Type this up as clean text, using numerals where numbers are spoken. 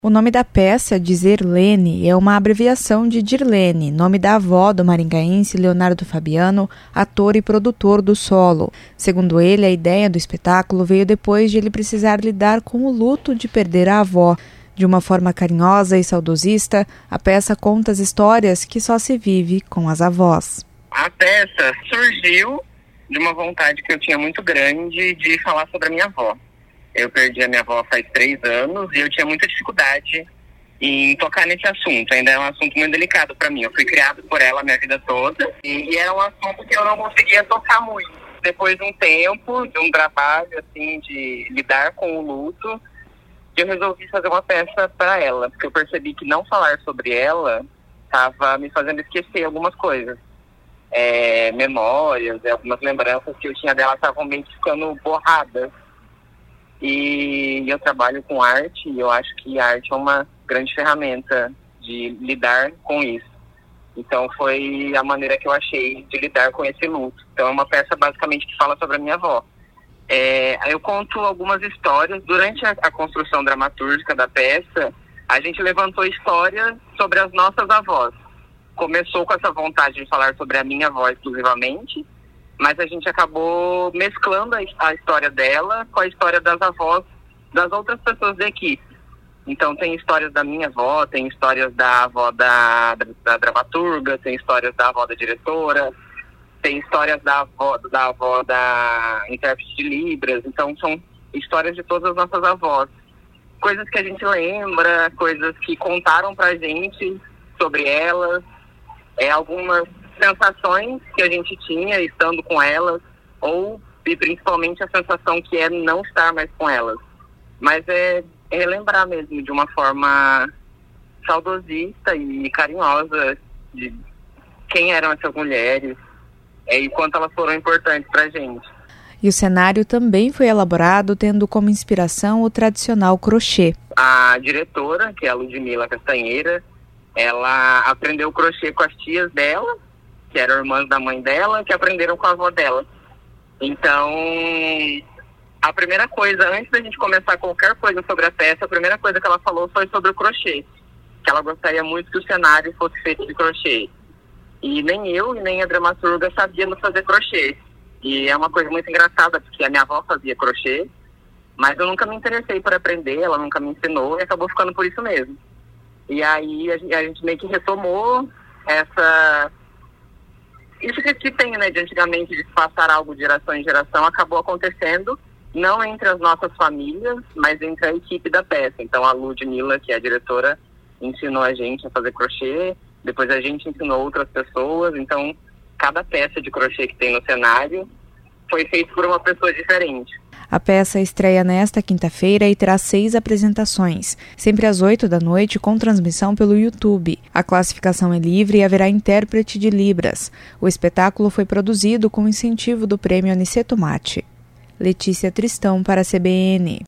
O nome da peça, Dizerlene, é uma abreviação de Dirlene, nome da avó do maringaense Leonardo Fabiano, ator e produtor do solo. Segundo ele, a ideia do espetáculo veio depois de ele precisar lidar com o luto de perder a avó. De uma forma carinhosa e saudosista, a peça conta as histórias que só se vive com as avós. A peça surgiu de uma vontade que eu tinha muito grande de falar sobre a minha avó. Eu perdi a minha avó faz 3 anos e eu tinha muita dificuldade em tocar nesse assunto. Ainda é um assunto muito delicado para mim. Eu fui criado por ela a minha vida toda e era um assunto que eu não conseguia tocar muito. Depois de um tempo, de um trabalho assim, de lidar com o luto, eu resolvi fazer uma peça para ela, porque eu percebi que não falar sobre ela estava me fazendo esquecer algumas coisas. Memórias, algumas lembranças que eu tinha dela estavam meio que ficando borradas. E eu trabalho com arte e eu acho que a arte é uma grande ferramenta de lidar com isso. Então foi a maneira que eu achei de lidar com esse luto. Então é uma peça basicamente que fala sobre a minha avó. Eu conto algumas histórias. Durante a construção dramatúrgica da peça, a gente levantou histórias sobre as nossas avós. Começou com essa vontade de falar sobre a minha avó exclusivamente, mas a gente acabou mesclando a história dela com a história das avós das outras pessoas da equipe. Então tem histórias da minha avó, tem histórias da avó da dramaturga, tem histórias da avó da diretora, tem histórias da avó da intérprete de Libras. Então são histórias de todas as nossas avós. Coisas que a gente lembra, coisas que contaram pra gente sobre elas, algumas sensações que a gente tinha estando com elas, e principalmente a sensação que é não estar mais com elas. Mas é relembrar mesmo de uma forma saudosista e carinhosa de quem eram essas mulheres e quanto elas foram importantes pra gente. E o cenário também foi elaborado tendo como inspiração o tradicional crochê. A diretora, que é a Ludmila Castanheira, ela aprendeu crochê com as tias dela, que eram irmãs da mãe dela, que aprenderam com a avó dela. Então, a primeira coisa, antes da gente começar qualquer coisa sobre a peça, a primeira coisa que ela falou foi sobre o crochê, que ela gostaria muito que o cenário fosse feito de crochê. E nem eu e nem a dramaturga sabíamos fazer crochê. E é uma coisa muito engraçada, porque a minha avó fazia crochê, mas eu nunca me interessei por aprender, ela nunca me ensinou e acabou ficando por isso mesmo. E aí a gente meio que retomou isso que tem, né, de antigamente, de passar algo de geração em geração, acabou acontecendo, não entre as nossas famílias, mas entre a equipe da peça. Então a Ludmila, que é a diretora, ensinou a gente a fazer crochê, depois a gente ensinou outras pessoas. Então cada peça de crochê que tem no cenário foi feita por uma pessoa diferente. A peça estreia nesta quinta-feira e terá 6 apresentações, sempre às 20h, com transmissão pelo YouTube. A classificação é livre e haverá intérprete de Libras. O espetáculo foi produzido com incentivo do Prêmio Aniceto Matti. Letícia Tristão para a CBN.